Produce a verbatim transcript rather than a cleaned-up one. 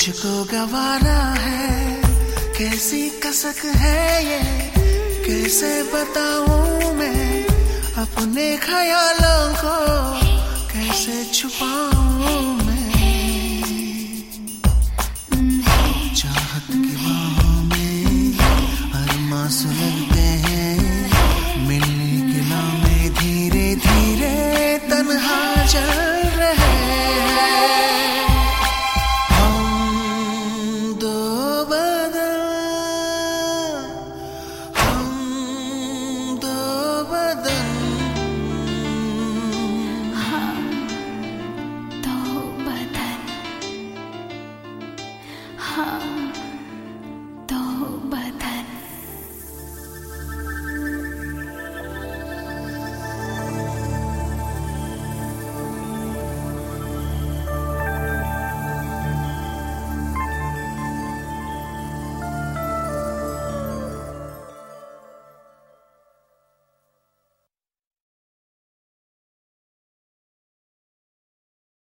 मुझको गवारा है, कैसी कसक है ये, कैसे बताऊं मैं अपने ख्यालों को, कैसे छुपाऊं मैं। चाहत की बाहों में अरमां सुलग